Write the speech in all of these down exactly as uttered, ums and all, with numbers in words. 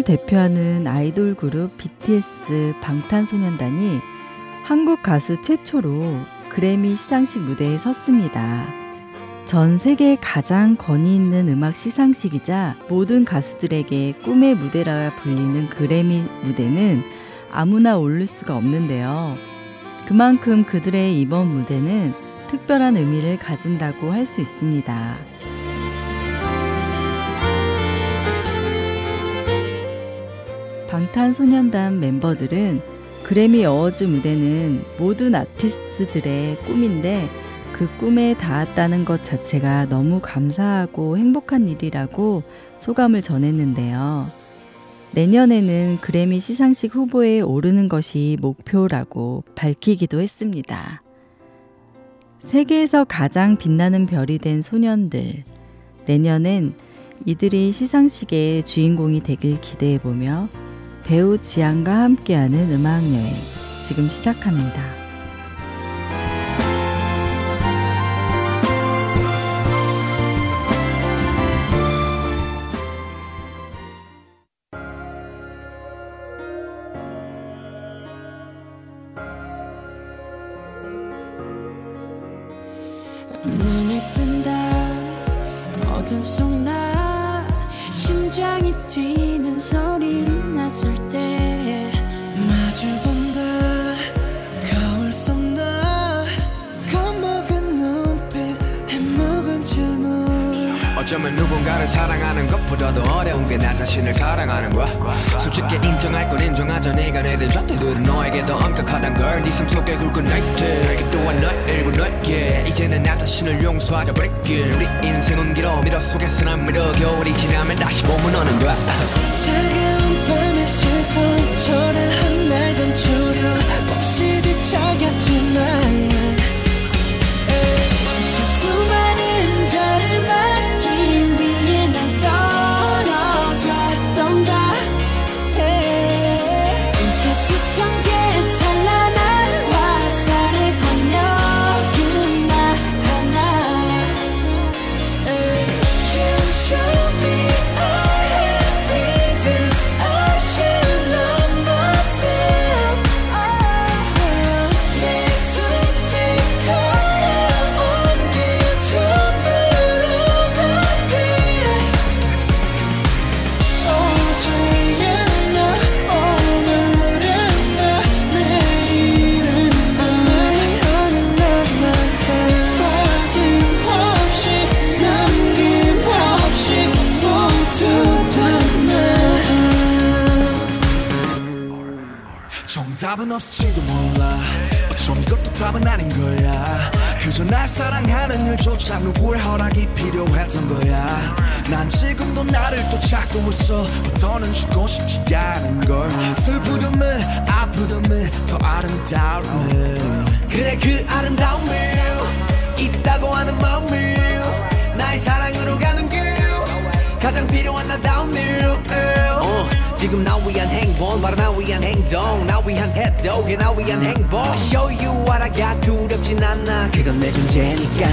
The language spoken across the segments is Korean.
대표하는 아이돌 그룹 비티에스 방탄소년단이 한국 가수 최초로 그래미 시상식 무대에 섰습니다. 전 세계 가장 권위 있는 음악 시상식이자 모든 가수들에게 꿈의 무대라 불리는 그래미 무대는 아무나 오를 수가 없는데요. 그만큼 그들의 이번 무대는 특별한 의미를 가진다고 할 수 있습니다. 방탄소년단 멤버들은 그래미 어워즈 무대는 모든 아티스트들의 꿈인데 그 꿈에 닿았다는 것 자체가 너무 감사하고 행복한 일이라고 소감을 전했는데요. 내년에는 그래미 시상식 후보에 오르는 것이 목표라고 밝히기도 했습니다. 세계에서 가장 빛나는 별이 된 소년들, 내년엔 이들이 시상식의 주인공이 되길 기대해보며 배우 지안과 함께하는 음악여행 지금 시작합니다. 눈을 뜬다 어둠 속 나 심장이 뛰는 소리를 났을 때 마주본다 거울 속 나 겁먹은 눈빛 해먹은 질문 어쩌면 누군가를 사랑하는 것보다도 어려운 게 나 자신을 사랑하는 거야. 솔직히 인정할 건 인정하자. 네가 내든 잣대들은 너에게 더 엄격하단 걸. 네 삶 속에 굵은 나이트 내게 또한 너의 일부 너에게 이제는 나 자신을 용서하자 break. 우리 인생은 길어 미러 속에서 난 미러 겨울이 지나면 다시 봄은 오는 거야. 차가운 밤의 시선 초라한 날 감추려 몹시 뒤척였지만 수많은 별을 막기 위해 난 떨어졌던가. 이제 수천 개의 찬란한 화살에 건너긴 나 하나. You show me I have reasons I should love myself. 내 손에 걸어온 길 전부로 답해. 어제의 나 오늘의 나 내일은 I 하는 love myself. 빠짐없이 남김없이 모두 다 나. 정답은 없을지도 몰라. 어쩜 이것도 답은 아닌 거야. 그저 날 사랑하는 일조차 누구의 허락이 필요했던 거야. 난 지금도 나를 또 찾고 있어. 더는 죽고 싶지 않은 걸. 슬프듬을 아프듬을 더 아름다움을. 그래 그 아름다움을 있다고 하는 마음을 나의 사랑으로 가는 길 가장 필요한 나다운 일. 어, 지금 나 위한 행복 바로 나 위한 행동 나 위한 태도 그게 나 위한 행복. I show you what I got 두렵진 않아 그건 내 존재니까.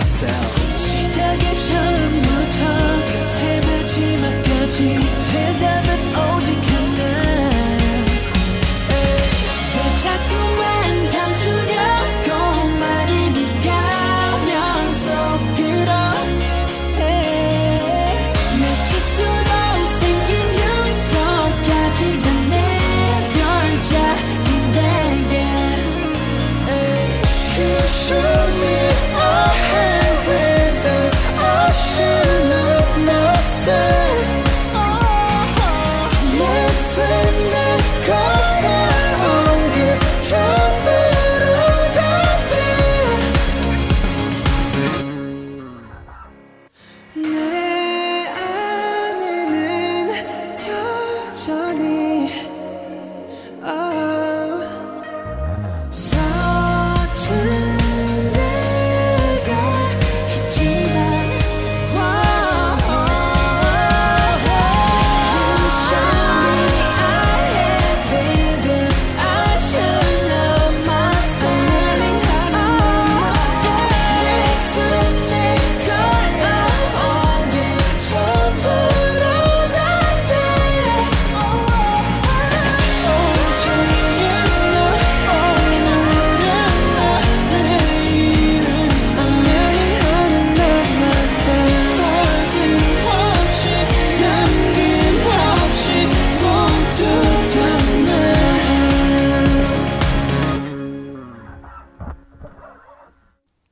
시작의 처음부터 끝의 마지막까지 해답은 오직 하나. 왜 자꾸만 감추려고 말이 가면 속으로 내 실수로 생긴 흉터까지가 내 별작인데. You show me I have reasons I should love myself. 내 손에 걸어온 길 전부로 답해. 내 안에는 여전히 oh, 서툰 내가 있지만 You show me I have reasons I should love myself. 내 손에 걸어온 길 전부로 답해.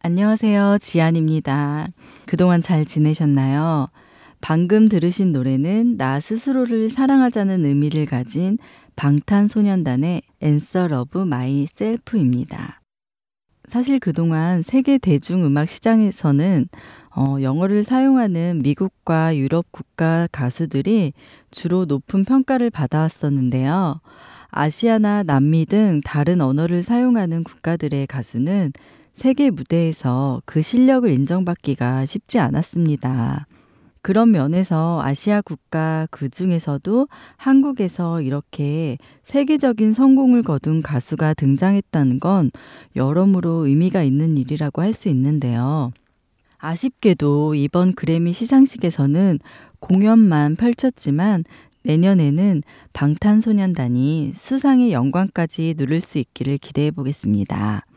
안녕하세요. 지안입니다. 그동안 잘 지내셨나요? 방금 들으신 노래는 나 스스로를 사랑하자는 의미를 가진 방탄소년단의 Answer of Myself입니다. 사실 그동안 세계 대중음악 시장에서는 어, 영어를 사용하는 미국과 유럽 국가 가수들이 주로 높은 평가를 받아왔었는데요. 아시아나 남미 등 다른 언어를 사용하는 국가들의 가수는 세계 무대에서 그 실력을 인정받기가 쉽지 않았습니다. 그런 면에서 아시아 국가 그 중에서도 한국에서 이렇게 세계적인 성공을 거둔 가수가 등장했다는 건 여러모로 의미가 있는 일이라고 할 수 있는데요. 아쉽게도 이번 그래미 시상식에서는 공연만 펼쳤지만 내년에는 방탄소년단이 수상의 영광까지 누릴 수 있기를 기대해 보겠습니다.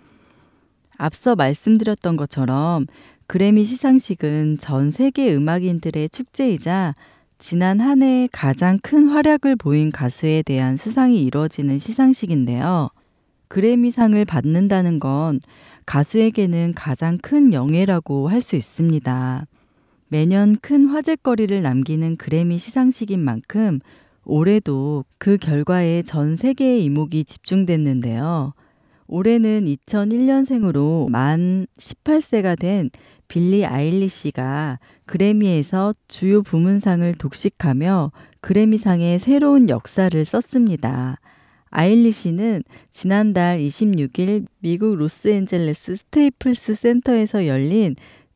앞서 말씀드렸던 것처럼 그래미 시상식은 전 세계 음악인들의 축제이자 지난 한 해 가장 큰 활약을 보인 가수에 대한 수상이 이루어지는 시상식인데요. 그래미상을 받는다는 건 가수에게는 가장 큰 영예라고 할 수 있습니다. 매년 큰 화제거리를 남기는 그래미 시상식인 만큼 올해도 그 결과에 전 세계의 이목이 집중됐는데요. 올해는 이천일 년생으로 만 열여덟 세가 된 빌리 아일리시가 그래미에서 주요 부문상을 독식하며 그래미상의 새로운 역사를 썼습니다. 아일리시는 지난달 이십육 일 미국 로스앤젤레스 스테이플스 센터에서 열린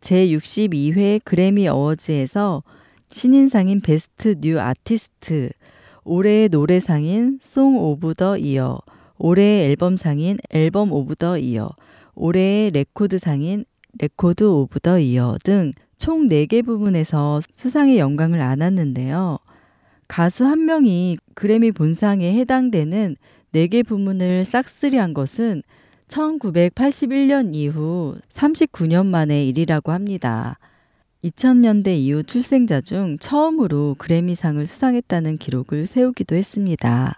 제육십이 회 그래미 어워즈에서 신인상인 베스트 뉴 아티스트, 올해의 노래상인 송 오브 더 이어, 올해의 앨범상인 앨범 오브 더 이어, 올해의 레코드상인 레코드 오브 더 이어 등 총 네 개 부문에서 수상의 영광을 안았는데요. 가수 한 명이 그래미 본상에 해당되는 네 개 부문을 싹쓸이한 것은 천구백팔십일 년 이후 삼십구 년 만의 일이라고 합니다. 이천 년대 이후 출생자 중 처음으로 그래미상을 수상했다는 기록을 세우기도 했습니다.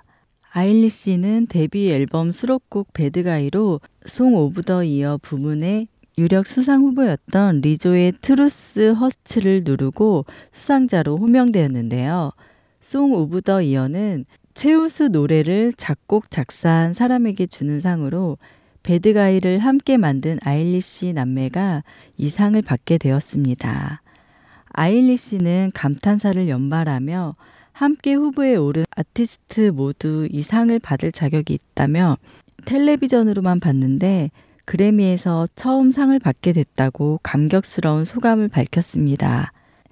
아일리시는 데뷔 앨범 수록곡 배드가이로 송 오브 더 이어 부문에 유력 수상 후보였던 리조의 트루스 허스트를 누르고 수상자로 호명되었는데요. 송 오브 더 이어는 최우수 노래를 작곡 작사한 사람에게 주는 상으로 배드가이를 함께 만든 아일리시 남매가 이 상을 받게 되었습니다. 아일리시는 감탄사를 연발하며 함께 후보에 오른 아티스트 모두 이 상을 받을 자격이 있다며 텔레비전으로만 봤는데 그래미에서 처음 상을 받게 됐다고 감격스러운 소감을 밝혔습니다.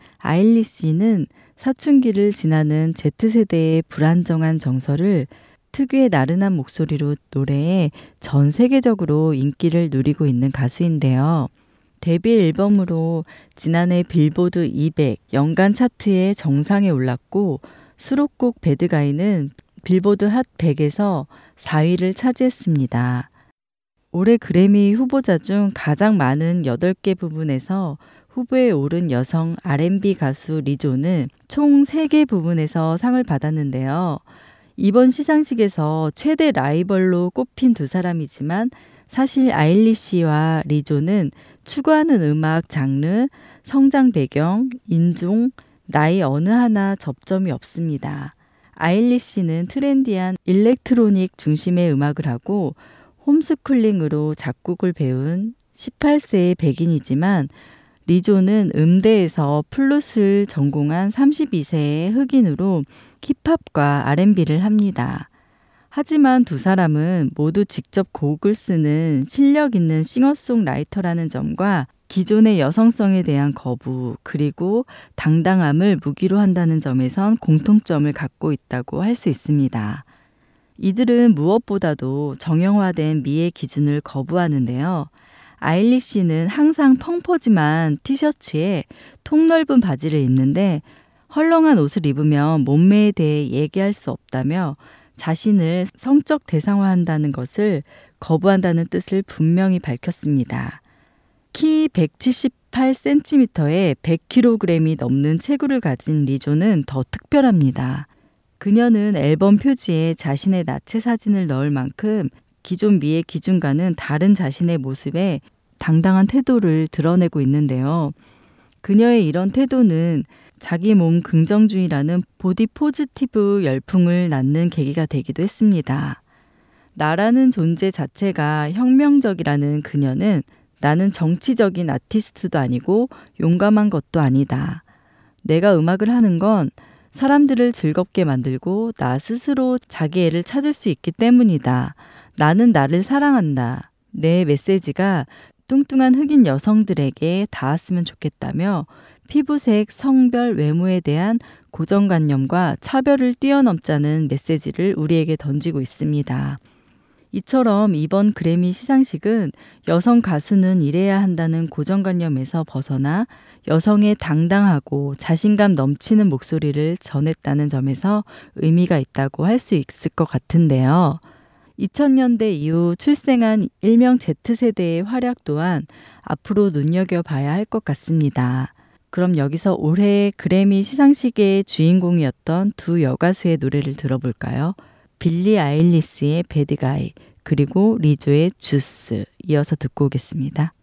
아일리시는 사춘기를 지나는 Z세대의 불안정한 정서를 특유의 나른한 목소리로 노래해 전 세계적으로 인기를 누리고 있는 가수인데요. 데뷔 앨범으로 지난해 빌보드 이백 연간 차트의 정상에 올랐고 수록곡 배드가이는 빌보드 핫 백에서 사 위를 차지했습니다. 올해 그래미 후보자 중 가장 많은 여덟 개 부분에서 후보에 오른 여성 알앤비 가수 리조는 총 세 개 부분에서 상을 받았는데요. 이번 시상식에서 최대 라이벌로 꼽힌 두 사람이지만 사실 아일리시와 리조는 추구하는 음악 장르, 성장 배경, 인종, 나이 어느 하나 접점이 없습니다. 아일리시는 트렌디한 일렉트로닉 중심의 음악을 하고 홈스쿨링으로 작곡을 배운 열여덟 세의 백인이지만 리조는 음대에서 플룻을 전공한 서른두 세의 흑인으로 힙합과 알앤비를 합니다. 하지만 두 사람은 모두 직접 곡을 쓰는 실력 있는 싱어송라이터라는 점과 기존의 여성성에 대한 거부 그리고 당당함을 무기로 한다는 점에선 공통점을 갖고 있다고 할 수 있습니다. 이들은 무엇보다도 정형화된 미의 기준을 거부하는데요. 아일리시는 항상 펑퍼짐한 티셔츠에 통 넓은 바지를 입는데 헐렁한 옷을 입으면 몸매에 대해 얘기할 수 없다며 자신을 성적 대상화한다는 것을 거부한다는 뜻을 분명히 밝혔습니다. 키 백칠십팔 센티미터에 백 킬로그램이 넘는 체구를 가진 리조는 더 특별합니다. 그녀는 앨범 표지에 자신의 나체 사진을 넣을 만큼 기존 미의 기준과는 다른 자신의 모습에 당당한 태도를 드러내고 있는데요. 그녀의 이런 태도는 자기 몸 긍정주의라는 보디 포지티브 열풍을 낳는 계기가 되기도 했습니다. 나라는 존재 자체가 혁명적이라는 그녀는 나는 정치적인 아티스트도 아니고 용감한 것도 아니다. 내가 음악을 하는 건 사람들을 즐겁게 만들고 나 스스로 자기애를 찾을 수 있기 때문이다. 나는 나를 사랑한다. 내 메시지가 뚱뚱한 흑인 여성들에게 닿았으면 좋겠다며 피부색, 성별, 외모에 대한 고정관념과 차별을 뛰어넘자는 메시지를 우리에게 던지고 있습니다. 이처럼 이번 그래미 시상식은 여성 가수는 이래야 한다는 고정관념에서 벗어나 여성의 당당하고 자신감 넘치는 목소리를 전했다는 점에서 의미가 있다고 할 수 있을 것 같은데요. 이천 년대 이후 출생한 일명 Z세대의 활약 또한 앞으로 눈여겨봐야 할 것 같습니다. 그럼 여기서 올해 그래미 시상식의 주인공이었던 두 여가수의 노래를 들어볼까요? 빌리 아일리시의 배드가이 그리고 리조의 주스 이어서 듣고 오겠습니다.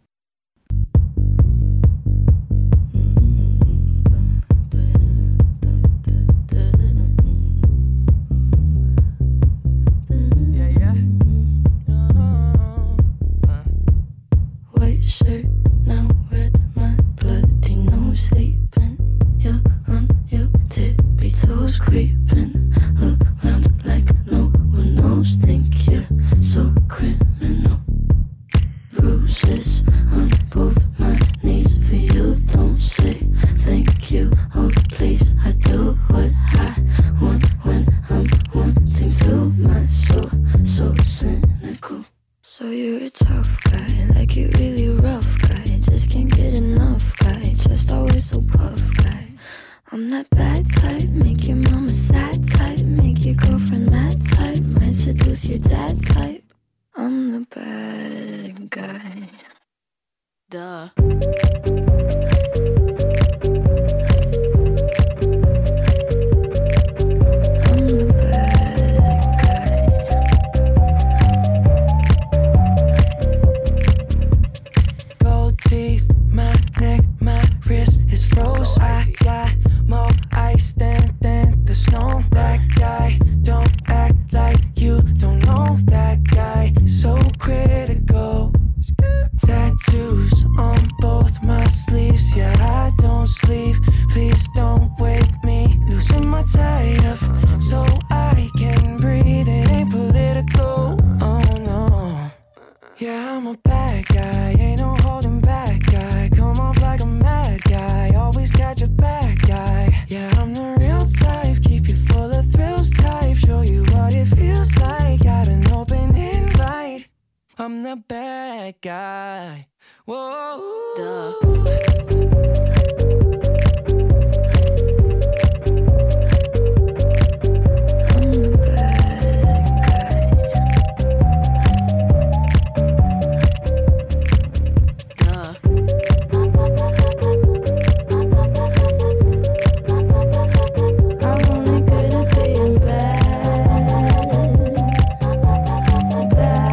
White shirt now red, my bloody nose sleeping. You're on your tippy toes creeping around like no one knows. Think you're so criminal. Bruises on both my knees for you. Don't say thank you. Oh please, I do what I want when I'm wanting to. My soul so cynical. So you're a tough guy, like you really rough guy. Just can't get enough guy, just always so puff guy. I'm that bad type, make your mama sad type, make your girlfriend mad type, might seduce your dad type. I'm the bad guy. Duh. I'm the bad guy. Gold teeth, my neck, my wrist is froze. I got more ice than, than the snow. That guy, don't act like you don't know that guy. So critical. Tattoos on both my sleeves. Yeah, I don't sleep. Please don't wake me. Losing my tie up so I can breathe. It ain't political. Oh no. Yeah, I'm a bad guy. Ain't no holding back guy. Come off like a mad guy. Always got your back guy. Yeah, I'm the real type. Keep you full of thrills type. Show you what it feels like. Got an open invite. I'm the bad guy. Whoa. Duh. I'm the bad guy. Duh. I'm only good at being bad. Bad.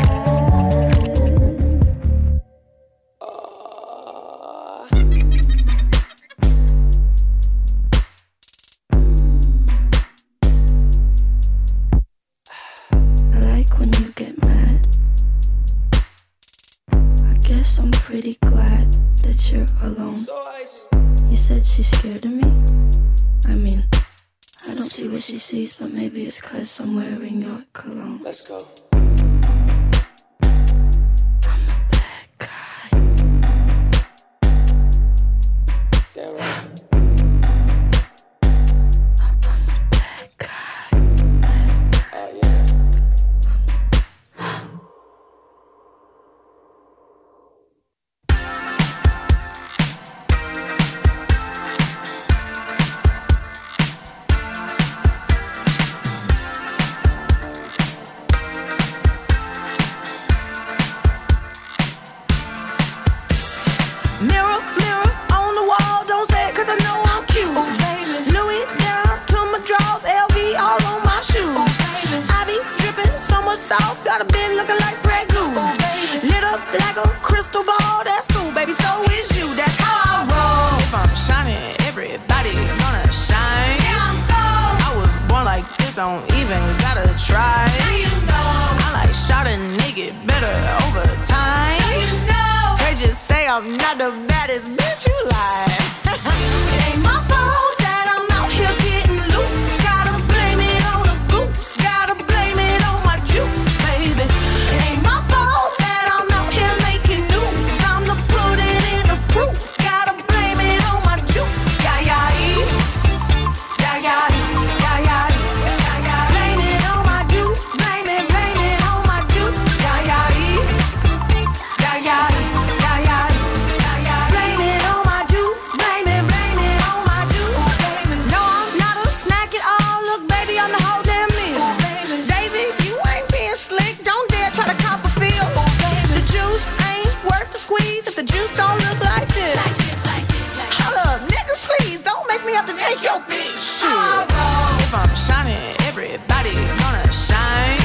I like when you get mad. I guess I'm pretty glad that you're alone. You said she's scared of me. I mean, I don't see what she sees, but maybe it's 'cause I'm wearing your cologne. Let's go. I'm a bad guy. Damn right. I'm a bad guy. Oh yeah. Mirror, mirror on the wall, don't say it 'cause I know I'm cute. Oh baby. Louis down to my drawers, L V all on my shoes. Oh baby. I be dripping so much sauce, got a bit looking like Grey Goose. Oh baby. Lit up like a crystal ball, that's don't even gotta try. I like shot a nigga better over time. Heard you say I'm not the baddest bitch you like. It ain't my fault that I'm out here getting loose. Gotta blame it on the goose. Gotta blame it on my juice, baby. It ain't my fault that I'm out here making news. I'm the put it in the proof. Gotta blame it on my juice. Yeah, yeah, yeah, yeah, yeah, yeah, yeah. Blame it on my juice. Blame it, blame it on my juice. Yeah, yeah, yeah, yeah, yeah, yeah, yeah. Blame it on my juice. Blame it, blame it on my juice. No, I'm not a snack at all. Look, baby, I'm the whole damn meal. David, you ain't being slick. Don't dare try to cop a feel. The juice ain't worth the squeeze if the juice don't look like this. Hold up, nigga, please don't make me have to take your bitch. Shit. If I'm shining, everybody gonna shine.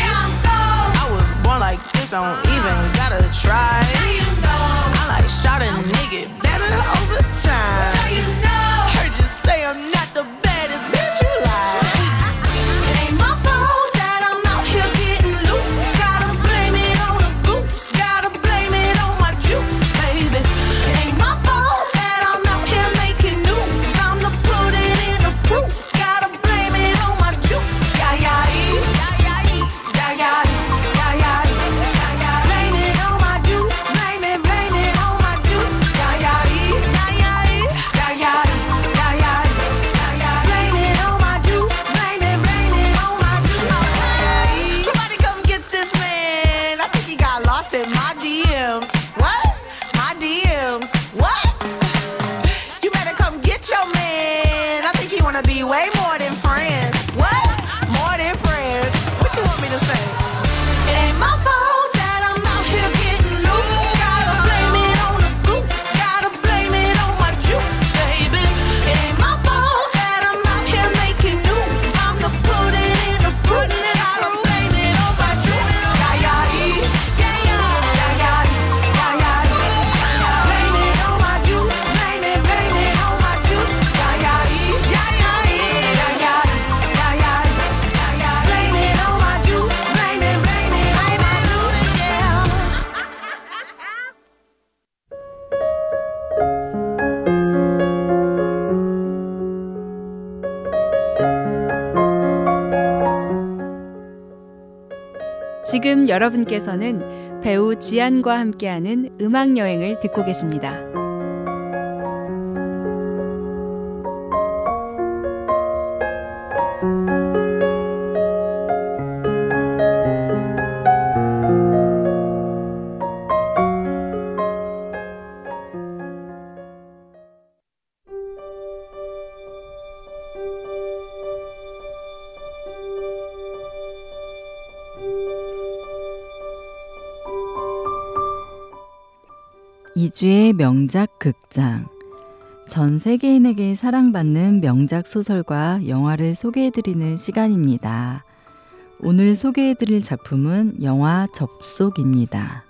I was born like this, don't even gotta try. I like shot a nigga better over time. Heard you say I'm not the baddest bitch you like. It ain't my fault that I'm out here getting loose. Gotta blame it on the goose. Gotta blame it on my juice, baby. It ain't my fault that I'm out here making news. I'm the put it in the proof. Gotta blame it on my juice. Yeah, yeah, yeah, yeah, yeah, yeah, yeah, yeah. Blame it on my juice. Blame it, blame it on my juice. Yeah, yeah, yeah, yeah, yeah, yeah, yeah, yeah. Blame it on my juice. Blame it, blame it on my juice. Okay. Somebody come get this man. I think he got lost in my D Ms. What? My D Ms. What? You better come get your man. I think he wanna be way more than friends. What? More than friends. What you want me to say? It ain't my fault that I'm out here getting loose. Gotta blame it on the goose. Gotta blame it on my juice, baby. It ain't my fault that I'm out here making news. I'm the put it in the proof. Gotta blame it on my juice. Yeah, yeah, yeah, yeah, yeah, yeah, yeah, yeah. Blame it on my juice. Blame it, blame it on my juice. Yeah, yeah, yeah, yeah, yeah, yeah, yeah, yeah, yeah. Blame it on my juice. Blame it, blame it on my juice. Yeah. 지금 여러분께서는 배우 지안과 함께하는 음악 여행을 듣고 계십니다. 이주의 명작 극장. 전 세계인에게 사랑받는 명작 소설과 영화를 소개해드리는 시간입니다. 오늘 소개해드릴 작품은 영화 접속입니다.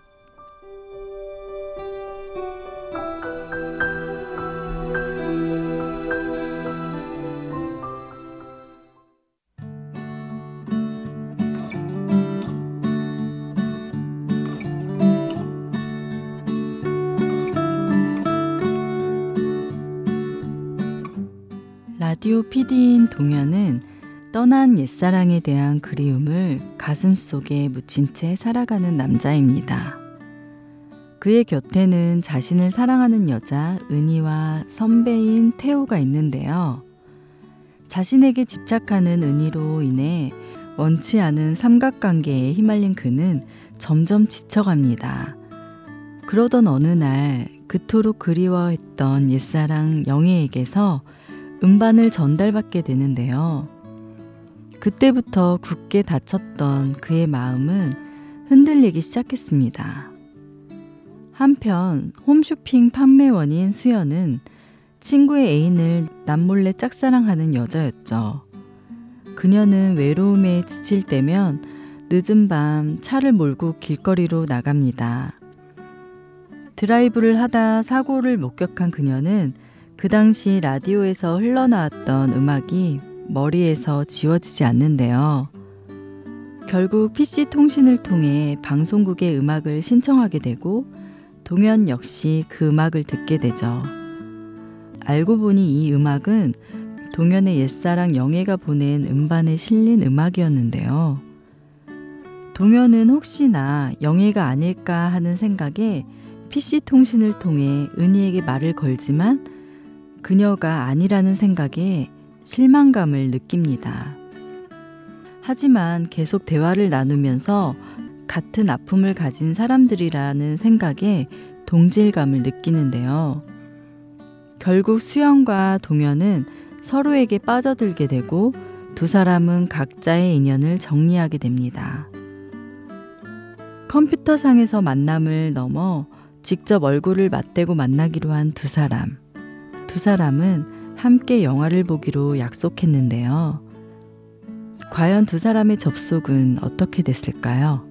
라디오 피디인 동현은 떠난 옛사랑에 대한 그리움을 가슴속에 묻힌 채 살아가는 남자입니다. 그의 곁에는 자신을 사랑하는 여자 은희와 선배인 태호가 있는데요. 자신에게 집착하는 은희로 인해 원치 않은 삼각관계에 휘말린 그는 점점 지쳐갑니다. 그러던 어느 날 그토록 그리워했던 옛사랑 영애에게서 음반을 전달받게 되는데요. 그때부터 굳게 닫혔던 그의 마음은 흔들리기 시작했습니다. 한편 홈쇼핑 판매원인 수연은 친구의 애인을 남몰래 짝사랑하는 여자였죠. 그녀는 외로움에 지칠 때면 늦은 밤 차를 몰고 길거리로 나갑니다. 드라이브를 하다 사고를 목격한 그녀는 그 당시 라디오에서 흘러나왔던 음악이 머리에서 지워지지 않는데요. 결국 피씨 통신을 통해 방송국에 음악을 신청하게 되고 동현 역시 그 음악을 듣게 되죠. 알고 보니 이 음악은 동현의 옛사랑 영애가 보낸 음반에 실린 음악이었는데요. 동현은 혹시나 영애가 아닐까 하는 생각에 피씨 통신을 통해 은희에게 말을 걸지만 그녀가 아니라는 생각에 실망감을 느낍니다. 하지만 계속 대화를 나누면서 같은 아픔을 가진 사람들이라는 생각에 동질감을 느끼는데요. 결국 수영과 동현은 서로에게 빠져들게 되고 두 사람은 각자의 인연을 정리하게 됩니다. 컴퓨터상에서 만남을 넘어 직접 얼굴을 맞대고 만나기로 한 두 사람. 두 사람은 함께 영화를 보기로 약속했는데요. 과연 두 사람의 접속은 어떻게 됐을까요?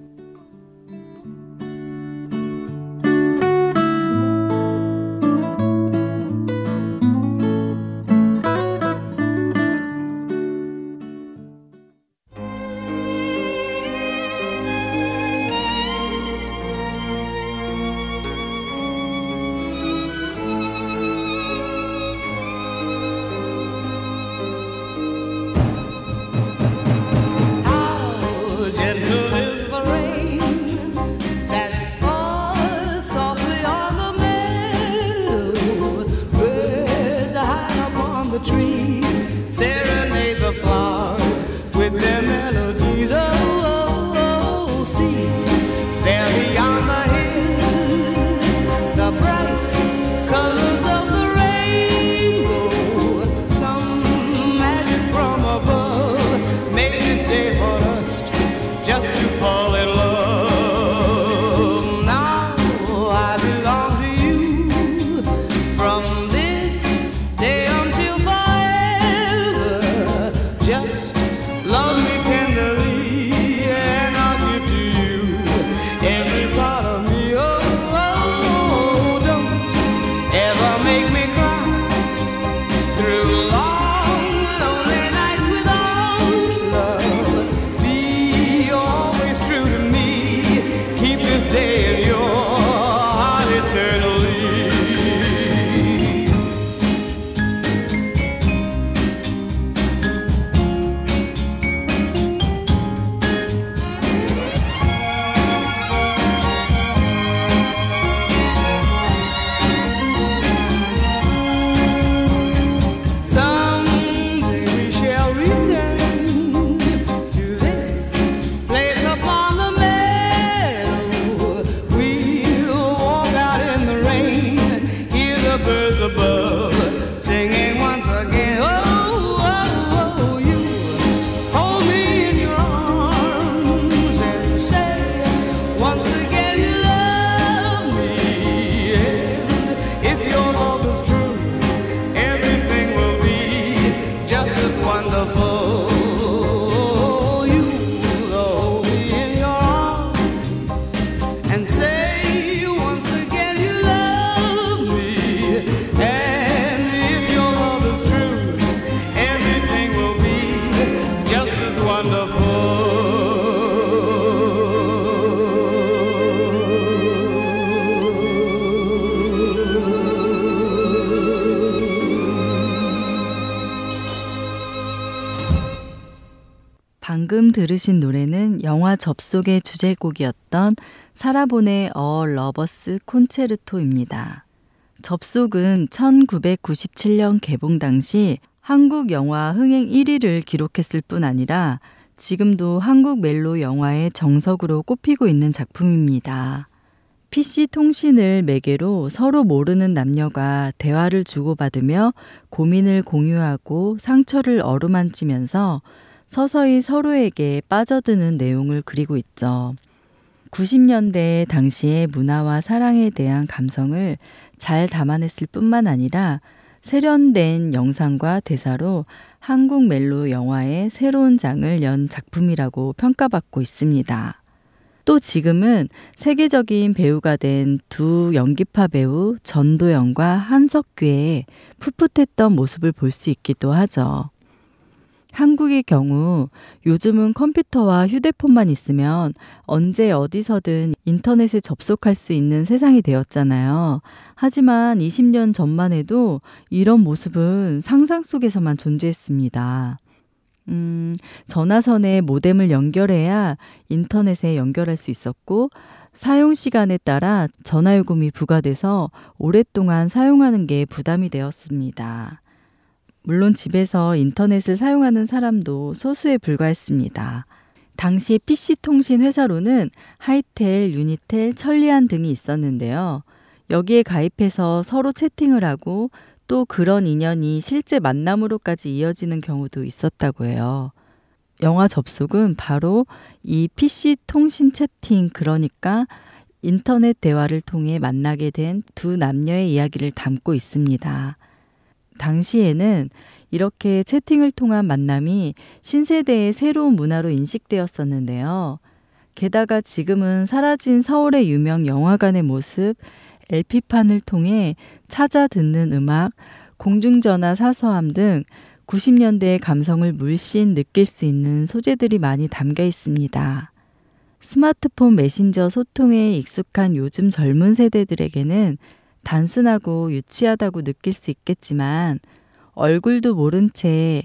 방금 들으신 노래는 영화 접속의 주제곡이었던 사라본의 어 러버스 콘체르토입니다. 접속은 천구백구십칠 년 개봉 당시 한국 영화 흥행 일 위를 기록했을 뿐 아니라 지금도 한국 멜로 영화의 정석으로 꼽히고 있는 작품입니다. 피씨 통신을 매개로 서로 모르는 남녀가 대화를 주고받으며 고민을 공유하고 상처를 어루만지면서 서서히 서로에게 빠져드는 내용을 그리고 있죠. 구십 년대 당시의 문화와 사랑에 대한 감성을 잘 담아냈을 뿐만 아니라 세련된 영상과 대사로 한국 멜로 영화의 새로운 장을 연 작품이라고 평가받고 있습니다. 또 지금은 세계적인 배우가 된 두 연기파 배우 전도연과 한석규의 풋풋했던 모습을 볼 수 있기도 하죠. 한국의 경우 요즘은 컴퓨터와 휴대폰만 있으면 언제 어디서든 인터넷에 접속할 수 있는 세상이 되었잖아요. 하지만 이십 년 전만 해도 이런 모습은 상상 속에서만 존재했습니다. 음, 전화선에 모뎀을 연결해야 인터넷에 연결할 수 있었고 사용 시간에 따라 전화요금이 부과돼서 오랫동안 사용하는 게 부담이 되었습니다. 물론 집에서 인터넷을 사용하는 사람도 소수에 불과했습니다. 당시에 피씨 통신 회사로는 하이텔, 유니텔, 천리안 등이 있었는데요. 여기에 가입해서 서로 채팅을 하고 또 그런 인연이 실제 만남으로까지 이어지는 경우도 있었다고 해요. 영화 접속은 바로 이 피씨 통신 채팅, 그러니까 인터넷 대화를 통해 만나게 된 두 남녀의 이야기를 담고 있습니다. 당시에는 이렇게 채팅을 통한 만남이 신세대의 새로운 문화로 인식되었었는데요. 게다가 지금은 사라진 서울의 유명 영화관의 모습, 엘피판을 통해 찾아 듣는 음악, 공중전화 사서함 등 구십 년대의 감성을 물씬 느낄 수 있는 소재들이 많이 담겨 있습니다. 스마트폰 메신저 소통에 익숙한 요즘 젊은 세대들에게는 단순하고 유치하다고 느낄 수 있겠지만 얼굴도 모른 채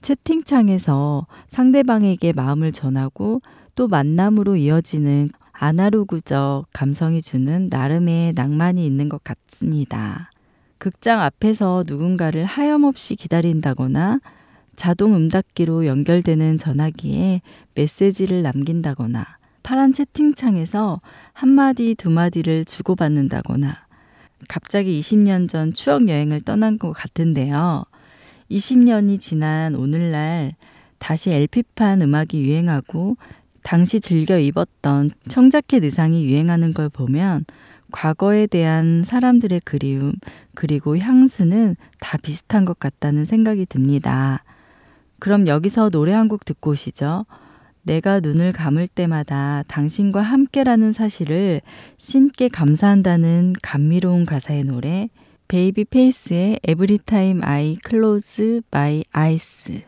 채팅창에서 상대방에게 마음을 전하고 또 만남으로 이어지는 아날로그적 감성이 주는 나름의 낭만이 있는 것 같습니다. 극장 앞에서 누군가를 하염없이 기다린다거나 자동 음닫기로 연결되는 전화기에 메시지를 남긴다거나 파란 채팅창에서 한마디 두마디를 주고받는다거나 갑자기 이십 년 전 추억 여행을 떠난 것 같은데요. 이십 년이 지난 오늘날 다시 엘피판 음악이 유행하고 당시 즐겨 입었던 청자켓 의상이 유행하는 걸 보면 과거에 대한 사람들의 그리움 그리고 향수는 다 비슷한 것 같다는 생각이 듭니다. 그럼 여기서 노래 한 곡 듣고 오시죠. 내가 눈을 감을 때마다 당신과 함께라는 사실을 신께 감사한다는 감미로운 가사의 노래 베이비 페이스의 Every Time I Close My Eyes.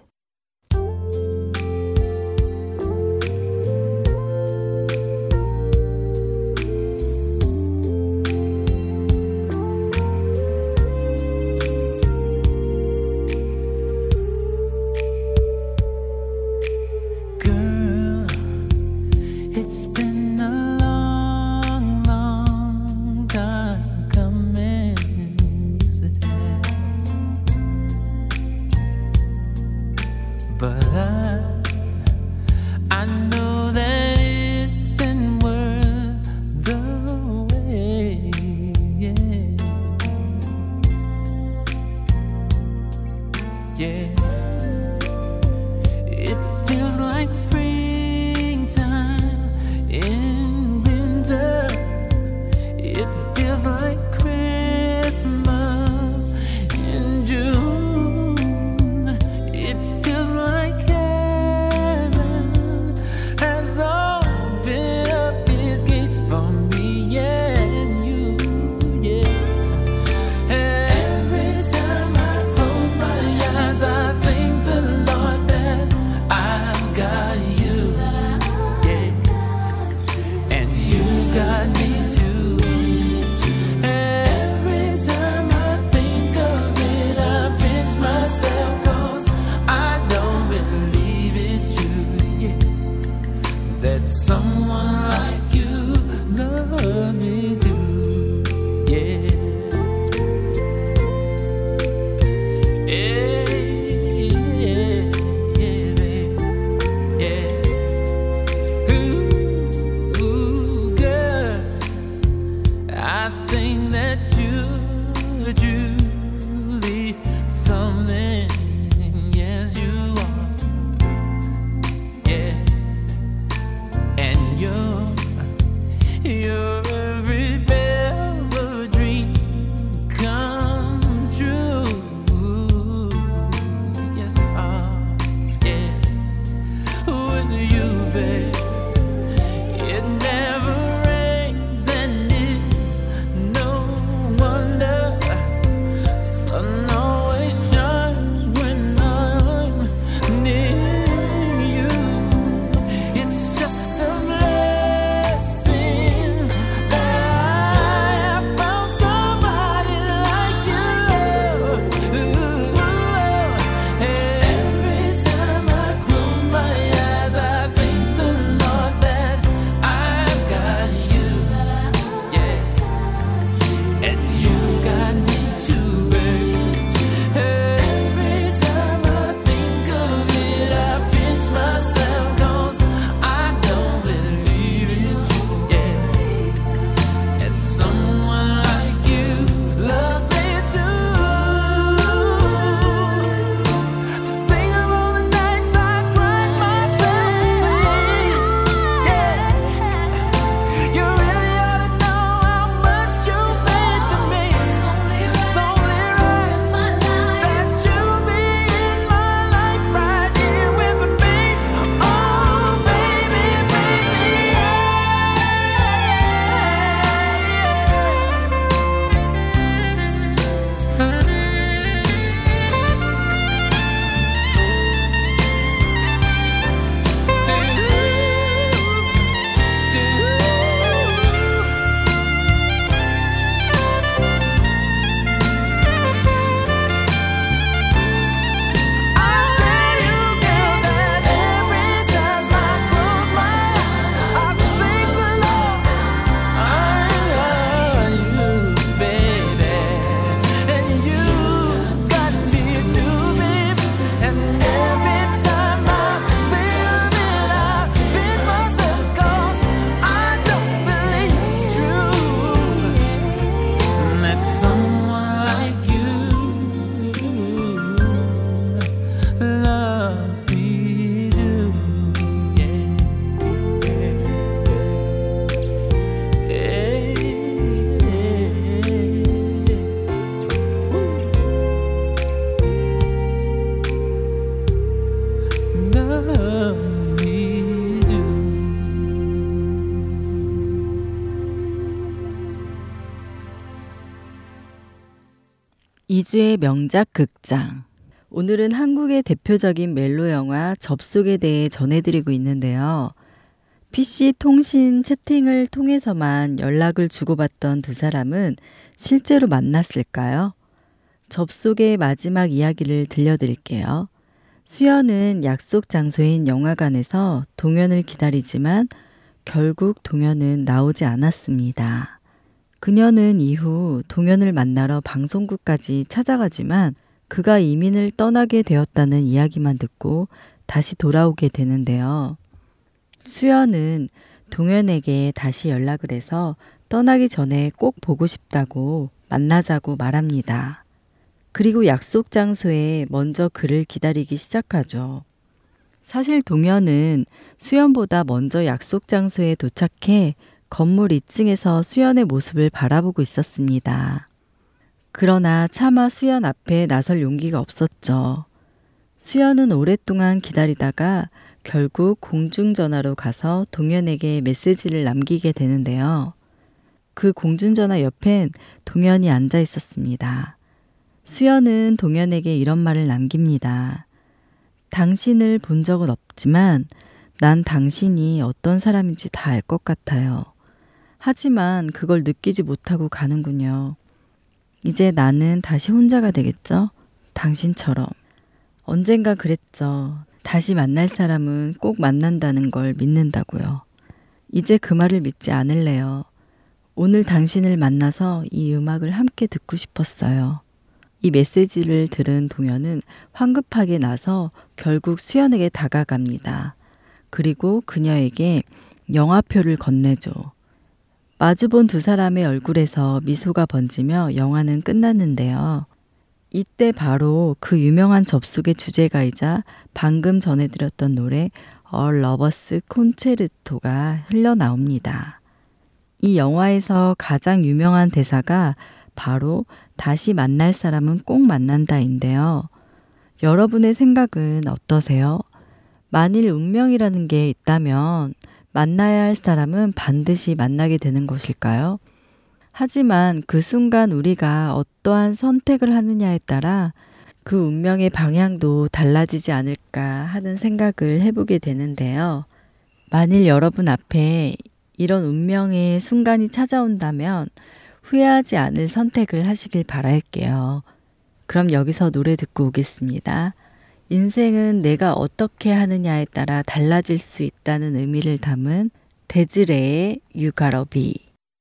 It's been a long, long time coming, yes it has. But I, I know that it's been worth the wait, yeah, yeah. It feels like springtime in winter. It feels like Christmas in June. It feels like heaven has opened up its gates for me and you, yeah. Every time I close my eyes, I thank the Lord that I've got you, yeah. And you got me too. Every time I think of it, I pinch myself, 'cause I don't believe it's true, yeah, that someone like you loves me too, yeah. Yeah, yeah, yeah, babe, yeah. Ooh, ooh, girl, I think that you're truly something. Yes, you are. Yes, and you're you're every bit of a dream come true. Yes, you are. Yes, with you, babe, it never rains and it's no 이주의 명작 극장. 오늘은 한국의 대표적인 멜로 영화 접속에 대해 전해드리고 있는데요. 피씨 통신 채팅을 통해서만 연락을 주고받던 두 사람은 실제로 만났을까요? 접속의 마지막 이야기를 들려드릴게요. 수연은 약속 장소인 영화관에서 동현을 기다리지만 결국 동현은 나오지 않았습니다. 그녀는 이후 동현을 만나러 방송국까지 찾아가지만 그가 이민을 떠나게 되었다는 이야기만 듣고 다시 돌아오게 되는데요. 수연은 동현에게 다시 연락을 해서 떠나기 전에 꼭 보고 싶다고 만나자고 말합니다. 그리고 약속 장소에 먼저 그를 기다리기 시작하죠. 사실 동현은 수연보다 먼저 약속 장소에 도착해 건물 이 층에서 수연의 모습을 바라보고 있었습니다. 그러나 차마 수연 앞에 나설 용기가 없었죠. 수연은 오랫동안 기다리다가 결국 공중전화로 가서 동현에게 메시지를 남기게 되는데요. 그 공중전화 옆엔 동현이 앉아 있었습니다. 수연은 동현에게 이런 말을 남깁니다. 당신을 본 적은 없지만 난 당신이 어떤 사람인지 다 알 것 같아요. 하지만 그걸 느끼지 못하고 가는군요. 이제 나는 다시 혼자가 되겠죠? 당신처럼. 언젠가 그랬죠. 다시 만날 사람은 꼭 만난다는 걸 믿는다고요. 이제 그 말을 믿지 않을래요. 오늘 당신을 만나서 이 음악을 함께 듣고 싶었어요. 이 메시지를 들은 동현은 황급하게 나서 결국 수연에게 다가갑니다. 그리고 그녀에게 영화표를 건네죠. 마주본 두 사람의 얼굴에서 미소가 번지며 영화는 끝났는데요. 이때 바로 그 유명한 접속의 주제가이자 방금 전해드렸던 노래 All Lovers 콘체르토가 흘러나옵니다. 이 영화에서 가장 유명한 대사가 바로 다시 만날 사람은 꼭 만난다인데요. 여러분의 생각은 어떠세요? 만일 운명이라는 게 있다면 만나야 할 사람은 반드시 만나게 되는 것일까요? 하지만 그 순간 우리가 어떠한 선택을 하느냐에 따라 그 운명의 방향도 달라지지 않을까 하는 생각을 해보게 되는데요. 만일 여러분 앞에 이런 운명의 순간이 찾아온다면 후회하지 않을 선택을 하시길 바랄게요. 그럼 여기서 노래 듣고 오겠습니다. 인생은 내가 어떻게 하느냐에 따라 달라질 수 있다는 의미를 담은 데즈레의 You Gotta Be.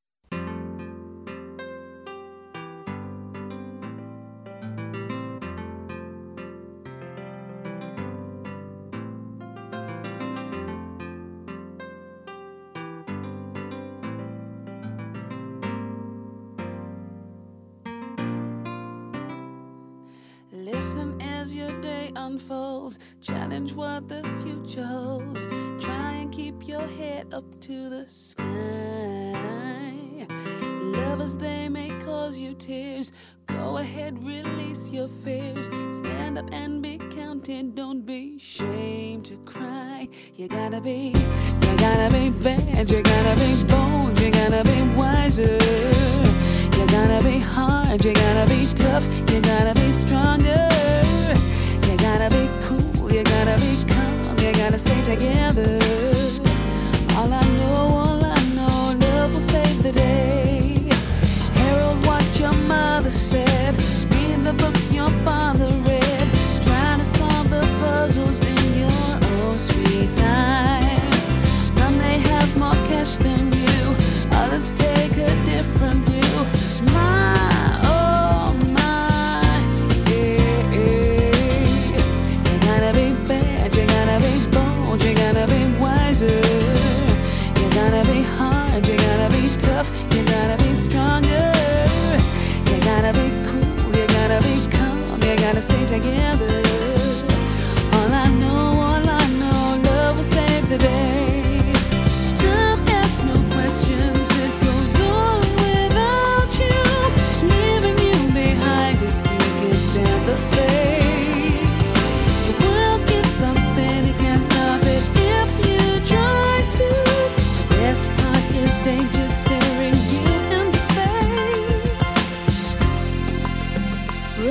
Listen as your day unfolds, challenge what the future holds. Try and keep your head up to the sky. Lovers, they may cause you tears. Go ahead, release your fears. Stand up and be counted, don't be ashamed to cry. You gotta be, you gotta be bad, you gotta be bold, you gotta be wiser. You gotta be hard, you gotta be tough, you gotta be stronger. You gotta be cool, you gotta be calm, you gotta stay together. All I know, all I know, love will save the day. Herald what your mother said, read the books your father read, trying to solve the puzzles in your own sweet time. Some may have more cash than you, others take a different view. My, oh my, yeah, yeah. You gotta be bad, you gotta be bold, you gotta be wiser. You gotta be hard, you gotta be tough, you gotta be stronger. You gotta be cool, you gotta be calm, you gotta stay together. All I know, all I know, love will save the day. Time asks no questions, it goes on without you, leaving you behind if you can stand the pace. The world keeps on spinning, can't stop it if you try to. The best part is danger staring you in the face.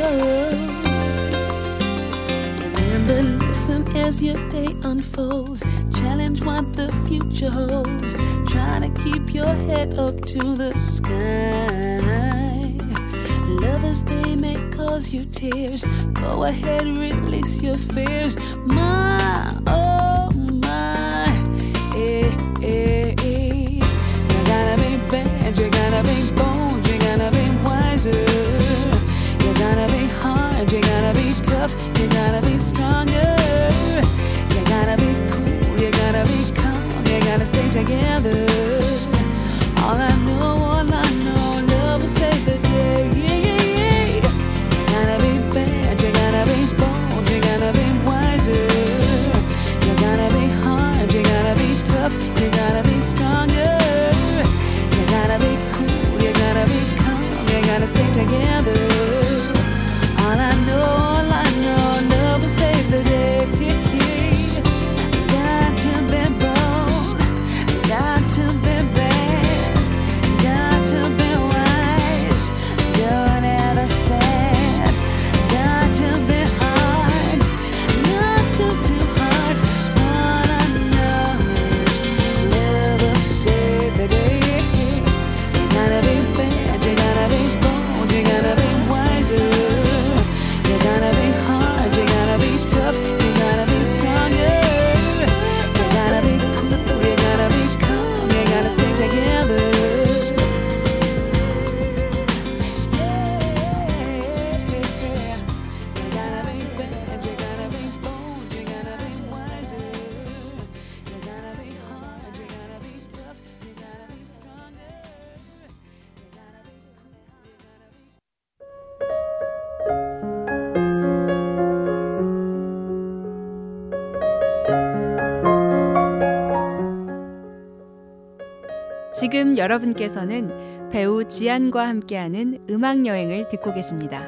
as your day unfolds. Challenge what the future holds. Trying to keep your head up to the sky. Lovers, they may cause you tears. Go ahead, release your fears. My, oh my, eh, eh, eh. You gotta be bad, you gotta be bold, you gotta be wiser. You gotta be hard, you gotta be tough, you gotta be stronger. You gotta be cool, you gotta be calm, you gotta stay together. All I know, all I know, love will save the day. Yeah, yeah, yeah. You gotta be bad, you gotta be bold, you gotta be wiser. You gotta be hard, you gotta be tough, you gotta be stronger. You gotta be cool, you gotta be calm, you gotta stay together. All I know, all I know, love will save the day. Got to be bold, got to be bad, got to be wise, don't ever sad. Got to be hard, not too too hard. All I know is love will save the day. You gotta be bad, you gotta be bold, you gotta be wiser. You gotta be hard, you gotta be tough, you gotta be stronger. You gotta be cool, you gotta be calm, you gotta stay together. You gotta be bad, you gotta be bold, you gotta be wiser. You gotta be hard, you gotta be tough, you gotta be stronger. You gotta be cool, you gotta be 지금 여러분께서는 배우 지안과 함께하는 음악 여행을 듣고 계십니다.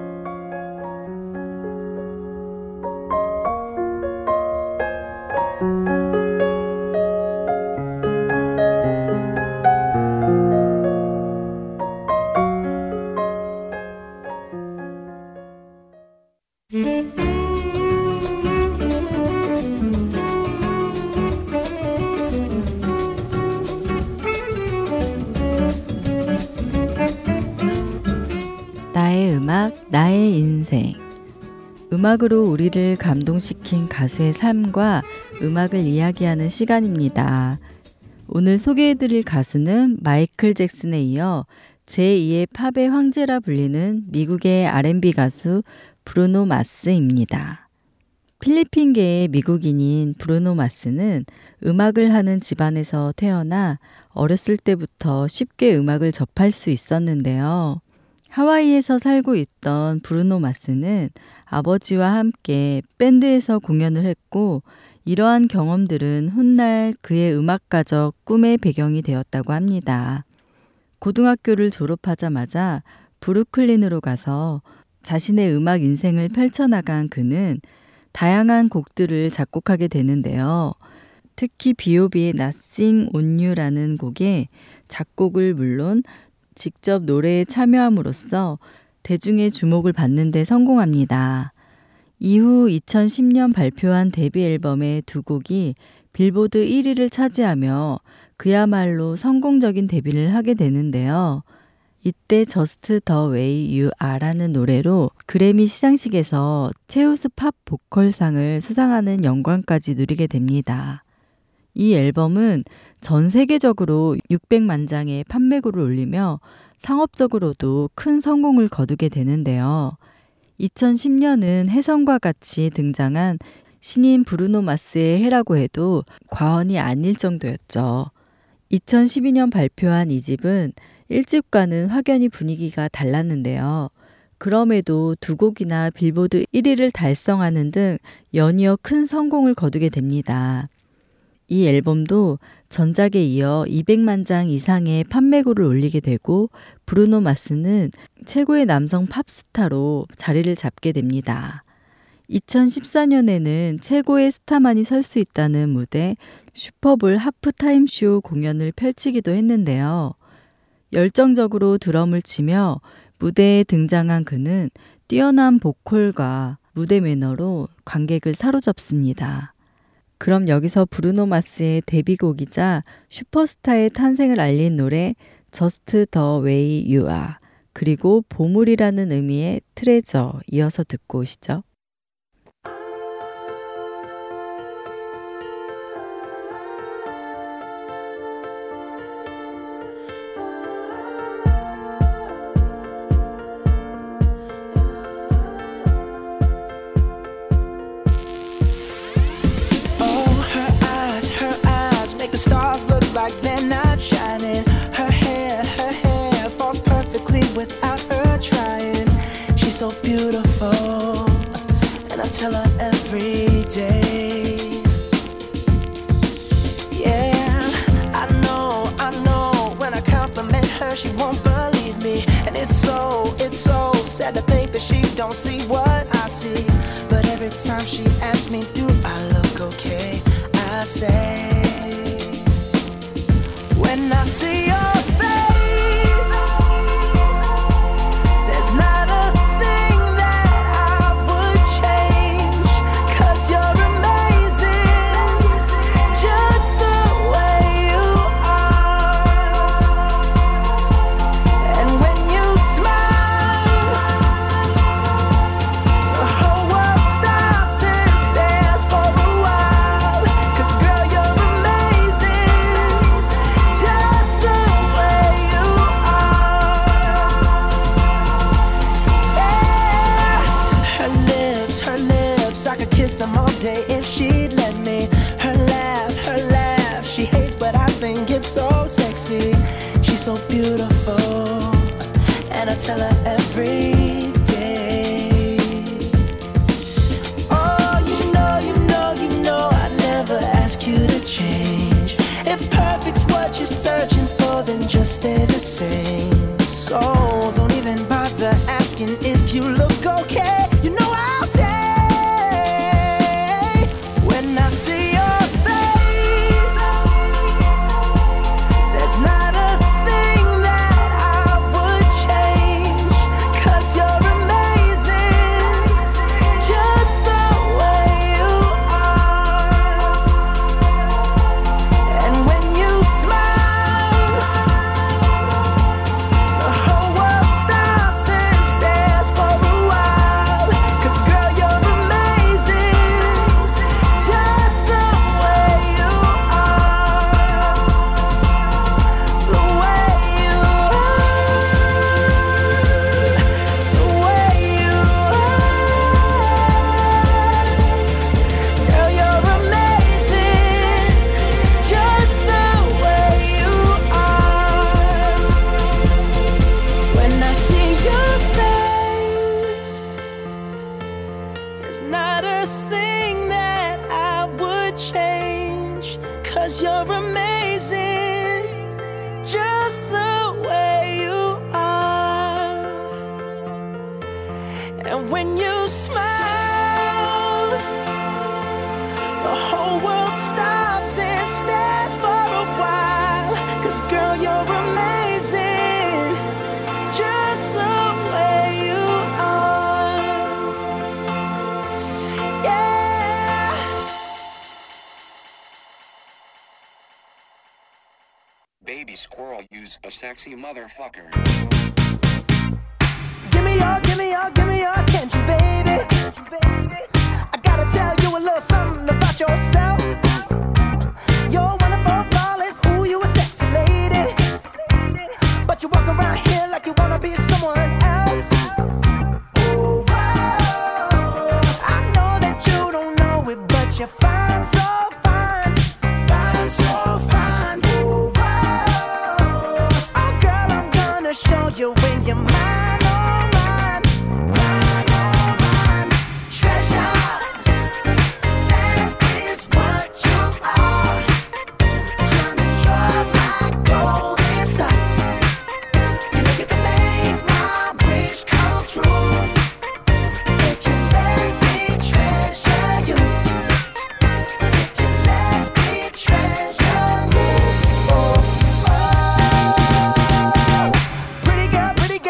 나의 음악, 나의 인생. 음악으로 우리를 감동시킨 가수의 삶과 음악을 이야기하는 시간입니다. 오늘 소개해드릴 가수는 마이클 잭슨에 이어 제이의 팝의 황제라 불리는 미국의 알앤비 가수 브루노 마스입니다. 필리핀계의 미국인인 브루노 마스는 음악을 하는 집안에서 태어나 어렸을 때부터 쉽게 음악을 접할 수 있었는데요. 하와이에서 살고 있던 브루노 마스는 아버지와 함께 밴드에서 공연을 했고 이러한 경험들은 훗날 그의 음악가적 꿈의 배경이 되었다고 합니다. 고등학교를 졸업하자마자 브루클린으로 가서 자신의 음악 인생을 펼쳐나간 그는 다양한 곡들을 작곡하게 되는데요. 특히 비오비의 Nothing on You라는 곡에 작곡을 물론 직접 노래에 참여함으로써 대중의 주목을 받는 데 성공합니다. 이후 이천십 년 발표한 데뷔 앨범의 두 곡이 빌보드 일 위를 차지하며 그야말로 성공적인 데뷔를 하게 되는데요. 이때 Just the way you are라는 노래로 그래미 시상식에서 최우수 팝 보컬상을 수상하는 영광까지 누리게 됩니다. 이 앨범은 전 세계적으로 육백만 장의 판매고를 올리며 상업적으로도 큰 성공을 거두게 되는데요. 이천십 년은 혜성과 같이 등장한 신인 브루노 마스의 해라고 해도 과언이 아닐 정도였죠. 이천십이 년 발표한 이 집은 일 집과는 확연히 분위기가 달랐는데요. 그럼에도 두 곡이나 빌보드 일 위를 달성하는 등 연이어 큰 성공을 거두게 됩니다. 이 앨범도 전작에 이어 이백만 장 이상의 판매고를 올리게 되고 브루노 마스는 최고의 남성 팝스타로 자리를 잡게 됩니다. 이천십사 년에는 최고의 스타만이 설 수 있다는 무대 슈퍼볼 하프타임쇼 공연을 펼치기도 했는데요. 열정적으로 드럼을 치며 무대에 등장한 그는 뛰어난 보컬과 무대 매너로 관객을 사로잡습니다. 그럼 여기서 브루노 마스의 데뷔곡이자 슈퍼스타의 탄생을 알린 노래 Just the Way You Are 그리고 보물이라는 의미의 트레저 이어서 듣고 오시죠. Like they're not shining. Her hair, her hair falls perfectly without her trying. She's so beautiful, and I tell her every day. Yeah, I know, I know. When I compliment her, she won't believe me, and it's so, it's so sad to think that she don't see what I see. But every time she asks me, do I look okay? I say. When I see your face, there's not a thing that I would change, 'cause you're amazing, just the way you are. And when you smile, the whole world stops and stares for a while, 'cause girl, you're amazing. Kiss them all day if she'd let me. Her laugh, her laugh, she hates but I think it's so sexy. She's so beautiful, and I tell her every day. Oh, you know, you know, you know I never ask you to change. If perfect's what you're searching for, then just stay the same. So don't even bother asking if you look okay. You know I'll say. When I see your face, there's not a thing that I would change, 'cause you're amazing, just the way you are. And when you smile, the whole world stops and stares for a while, 'cause girl, you're amazing. Just the way you are, the way you are, the way you are. Girl, you're amazing, just the way you are. When I see your face, there's not a thing that I would change, 'cause you're amazing, just the way you are. And when you smile, the whole world stops and stares for a while, 'cause girl, you're amazing, just the way you are. Yeah. Baby squirrel, use a sexy motherfucker. Give me your, give me your, give me your attention, baby. I gotta tell you a little something about yourself. You're wonderful, flawless, ooh, you a sexy lady. But you walk around here like you wanna be someone else. Ooh, whoa. I know that you don't know it, but you're fine, so fine, fine, so fine. Ooh, whoa. Oh, girl, I'm gonna show you when you're mine, oh mine, mine, oh mine. Treasure, that is what you are. Honey, you're my golden star. You know you can make my wish come true if you let me treasure you. If you let me treasure you. Oh, oh. Pretty girl, pretty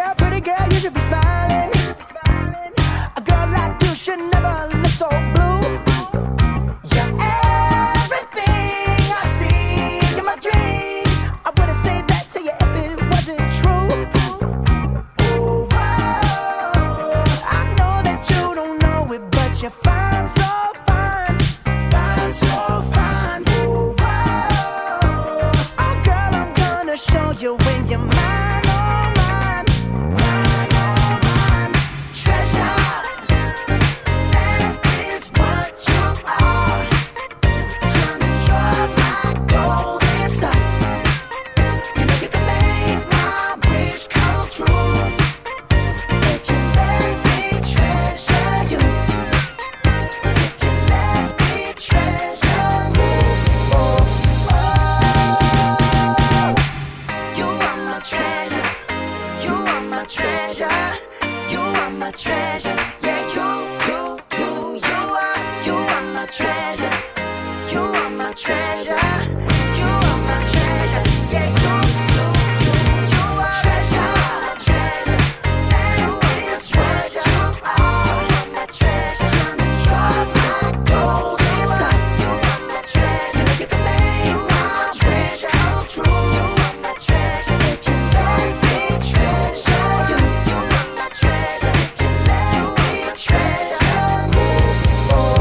treasure. You are my treasure. Yeah, you, you, you, you are, you are my treasure. You are my treasure. You are my treasure. Yeah, you, you, you, you are treasure. Treasure. You are my treasure. You are my treasure. You are my gold. You are my treasure. You make it come back. You are my treasure. Come true. You are my treasure. If you let me treasure you, you are my treasure. If you let me treasure you, oh, oh.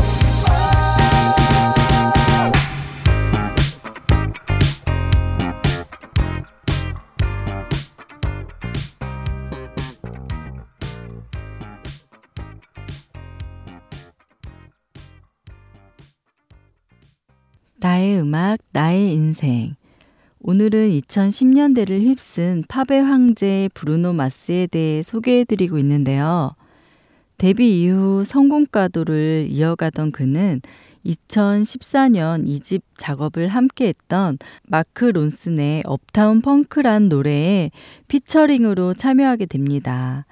나의 음악, 나의 인생. 오늘은 이천십 년대를 휩쓴 팝의 황제 브루노 마스에 대해 소개해드리고 있는데요. 데뷔 이후 성공가도를 이어가던 그는 이천십사 년 이 집 작업을 함께했던 마크 론슨의 업타운 펑크란 노래에 피처링으로 참여하게 됩니다.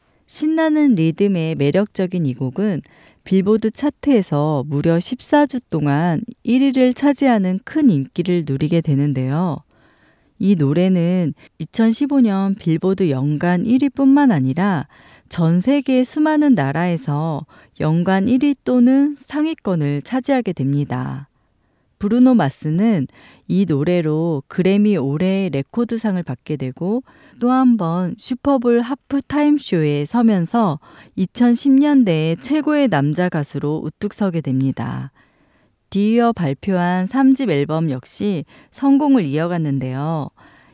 신나는 리듬의 매력적인 이 곡은 빌보드 차트에서 무려 십사 주 동안 일 위를 차지하는 큰 인기를 누리게 되는데요. 이 노래는 이천십오 년 빌보드 연간 일 위뿐만 아니라 전 세계 수많은 나라에서 연간 일 위 또는 상위권을 차지하게 됩니다. 브루노 마스는 이 노래로 그래미 올해의 레코드상을 받게 되고 또 한 번 슈퍼볼 하프타임쇼에 서면서 이천십 년대의 최고의 남자 가수로 우뚝 서게 됩니다. 뒤이어 발표한 삼 집 앨범 역시 성공을 이어갔는데요.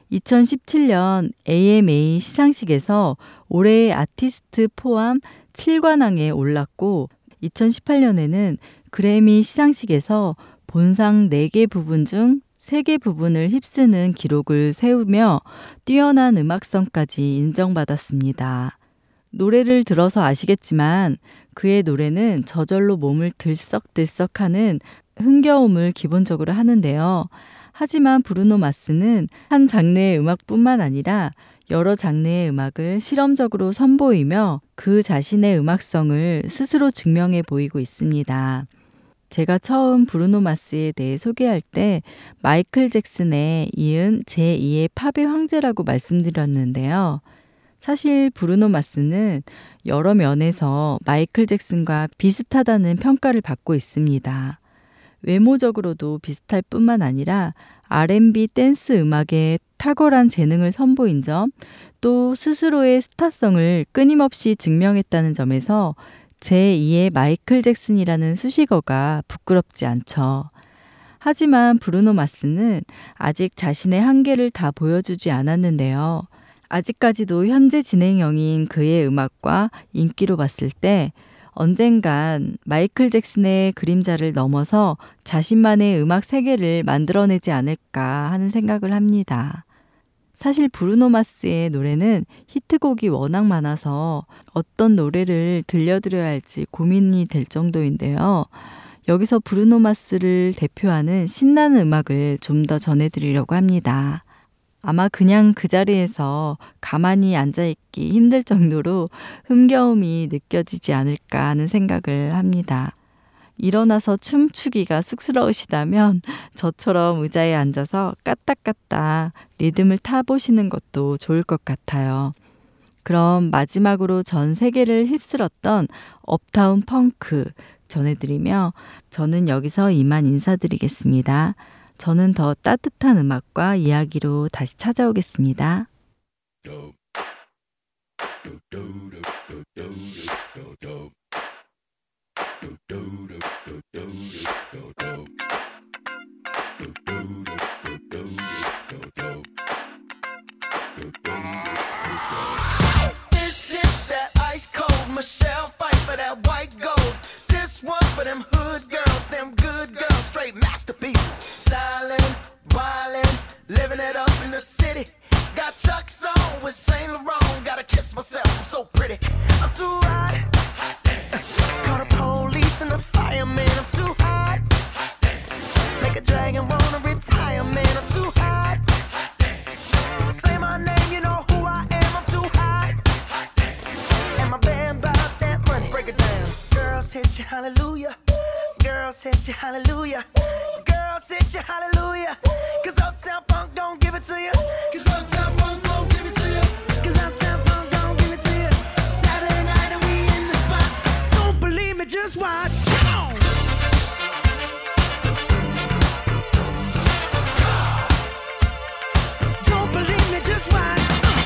이천십칠 년 에이엠에이 시상식에서 올해의 아티스트 포함 칠 관왕에 올랐고 이천십팔 년에는 그래미 시상식에서 본상 네 개 부분 중 세 개 부분을 휩쓰는 기록을 세우며 뛰어난 음악성까지 인정받았습니다. 노래를 들어서 아시겠지만 그의 노래는 저절로 몸을 들썩들썩하는 흥겨움을 기본적으로 하는데요. 하지만 브루노 마스는 한 장르의 음악뿐만 아니라 여러 장르의 음악을 실험적으로 선보이며 그 자신의 음악성을 스스로 증명해 보이고 있습니다. 제가 처음 브루노 마스에 대해 소개할 때 마이클 잭슨에 이은 제이의 팝의 황제라고 말씀드렸는데요. 사실 브루노 마스는 여러 면에서 마이클 잭슨과 비슷하다는 평가를 받고 있습니다. 외모적으로도 비슷할 뿐만 아니라 알앤비 댄스 음악에 탁월한 재능을 선보인 점, 또 스스로의 스타성을 끊임없이 증명했다는 점에서 제이의 마이클 잭슨이라는 수식어가 부끄럽지 않죠. 하지만 브루노 마스는 아직 자신의 한계를 다 보여주지 않았는데요. 아직까지도 현재 진행형인 그의 음악과 인기로 봤을 때 언젠간 마이클 잭슨의 그림자를 넘어서 자신만의 음악 세계를 만들어내지 않을까 하는 생각을 합니다. 사실 브루노 마스의 노래는 히트곡이 워낙 많아서 어떤 노래를 들려드려야 할지 고민이 될 정도인데요. 여기서 브루노 마스를 대표하는 신나는 음악을 좀 더 전해드리려고 합니다. 아마 그냥 그 자리에서 가만히 앉아있기 힘들 정도로 흥겨움이 느껴지지 않을까 하는 생각을 합니다. 일어나서 춤추기가 쑥스러우시다면 저처럼 의자에 앉아서 까딱까딱 리듬을 타보시는 것도 좋을 것 같아요. 그럼 마지막으로 전 세계를 휩쓸었던 업타운 펑크 전해드리며 저는 여기서 이만 인사드리겠습니다. 저는 더 따뜻한 음악과 이야기로 다시 찾아오겠습니다. This is that ice cold Michelle fight for that white gold. This one for them hood girls, them good girls, straight masterpieces. Stylin', wildin', living it up in the city. Got Chuck's on with Saint Laurent. Gotta kiss myself, I'm so pretty. I'm too hot. Call the police and the fireman. I'm too hot. Make a dragon wanna retire, man. I'm too hot. Say my name, you know who I am. I'm too hot. Girls hit you, hallelujah. Girls hit you, hallelujah. Cause Uptown Funk don't give it to you. Cause Uptown Funk don't give it to you. Cause Uptown Funk don't give it to you. Saturday night and we in the spot. Don't believe me, just watch. Come on. Don't believe me, just watch.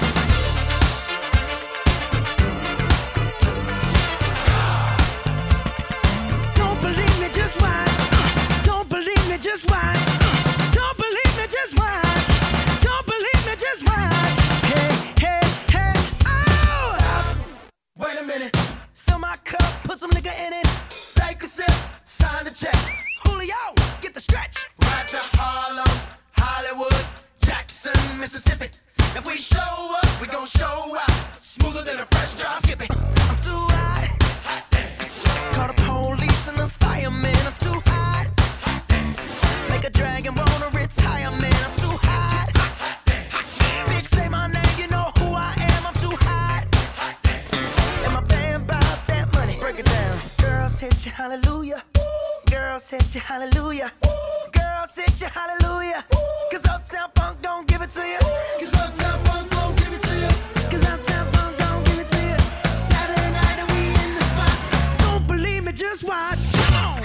Don't believe me, just watch. Don't believe me, just watch. Don't believe me, just watch. Don't believe me, just watch. Hey, hey, hey, oh! Stop. Wait a minute. Fill my cup, put some nigga in it. Take a sip, sign the check. Julio, get the stretch. Right to Harlem, Hollywood, Jackson, Mississippi. If we show up, we gon' show out. Smoother than a fresh drop. Skip it. I'm too hot. Hot damn. Call the police and the fireman. I'm too hot. Hot damn. Make a dragon wanna retire, man. I'm too hot. Hot damn. Bitch, say my name, you know who I am. I'm too hot. Hot damn. And my band bought that money. Break it down. Girls hit you, hallelujah. Girls hit you, hallelujah. Girls hit you, hallelujah. Cause Uptown Funk don't give it to you. Cause Uptown Funk don't give it to you. Cause Uptown Funk don't give it to you. Saturday night and we in the spot. Don't believe me, just watch. Come on.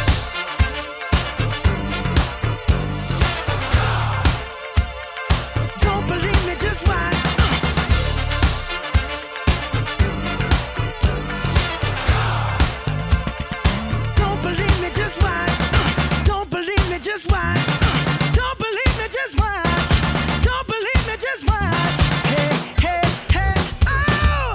Don't believe me, just watch. Don't believe me, just watch. Don't believe me, just watch. Don't believe me, just watch. Don't believe me, just watch. Hey, hey, hey, oh!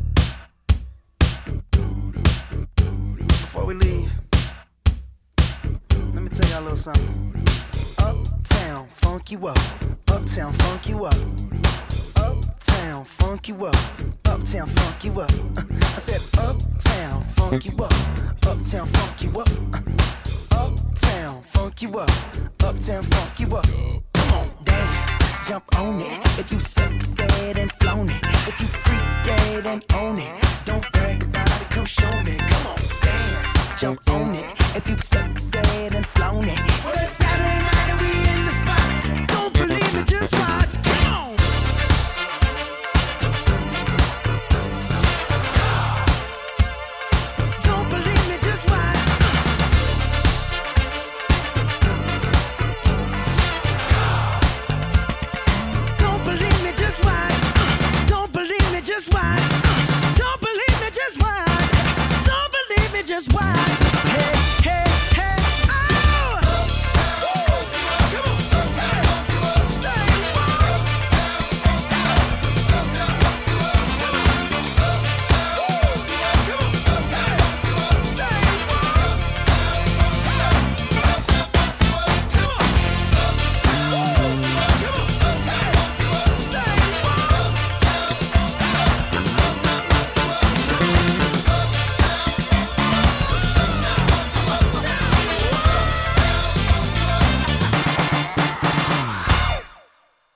Before we leave, let me tell y'all a little something. Uptown, funk you up. Uptown, funk you up. Uptown, funk you up. Uptown, funk you up. Uh, I said uptown, funk you up. Uptown, funk you up. Uh, uptown, funk you up. Uptown, funk you up. Come on, dance, jump on it. If you suck, said and flown it. If you freak dead and own it.